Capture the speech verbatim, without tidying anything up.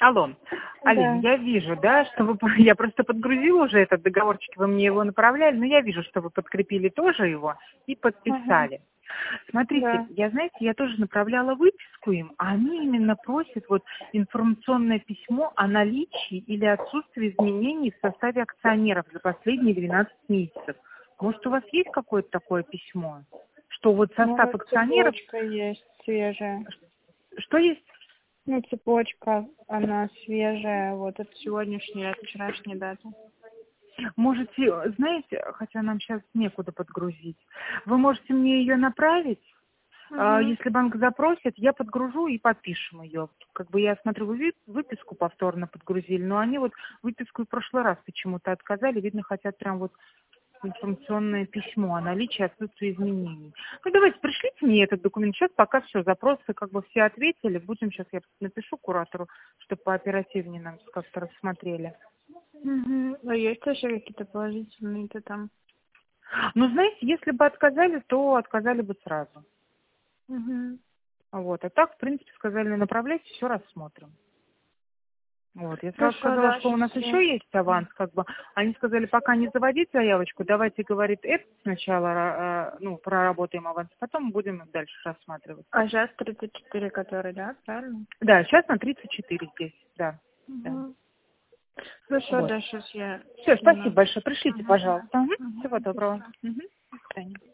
Алло, Да. Алин, я вижу, да, что вы, я просто подгрузила уже этот договорчик, вы мне его направляли, но я вижу, что вы подкрепили тоже его и Ага. подписали. Смотрите, Да. я, знаете, я тоже направляла выписку им, а они именно просят вот информационное письмо о наличии или отсутствии изменений в составе акционеров за последние двенадцать месяцев. Может, у вас есть какое-то такое письмо, что вот Ну, состав вот акционеров, цепочка есть свежая. что есть? Ну, цепочка, она свежая, вот от сегодняшней, от вчерашней даты. Можете, знаете, хотя нам сейчас некуда подгрузить, вы можете мне ее направить, а, Угу. если банк запросит, я подгружу и подпишем ее. Как бы я смотрю, вы ви- выписку повторно подгрузили, но они вот выписку и в прошлый раз почему-то отказали, видно, хотят прям вот информационное письмо о наличии и отсутствии изменений. Ну, давайте, пришлите мне этот документ. Сейчас пока все, запросы как бы все ответили. Будем сейчас, я напишу куратору, чтобы пооперативнее нам как-то рассмотрели. Угу. А есть еще какие-то положительные-то там? Ну, знаете, если бы отказали, то отказали бы сразу. Угу. Вот. А так, в принципе, сказали, направляйте, все рассмотрим. Вот. Я сразу Хорошо, сказала, да, что у сейчас нас я... еще есть аванс, как бы. Они сказали, пока не заводить заявочку, давайте, говорит, это сначала, э, ну, проработаем аванс, потом будем дальше рассматривать. А сейчас тридцать четыре, который, да, правильно? Да, сейчас на тридцать четыре здесь, да. Да. Угу. Хорошо, Вот. да, сейчас я Все, спасибо скину. большое. Пришлите, Угу. пожалуйста. Мгм. Угу. Всего доброго. Спасибо. Мгм. До свидания.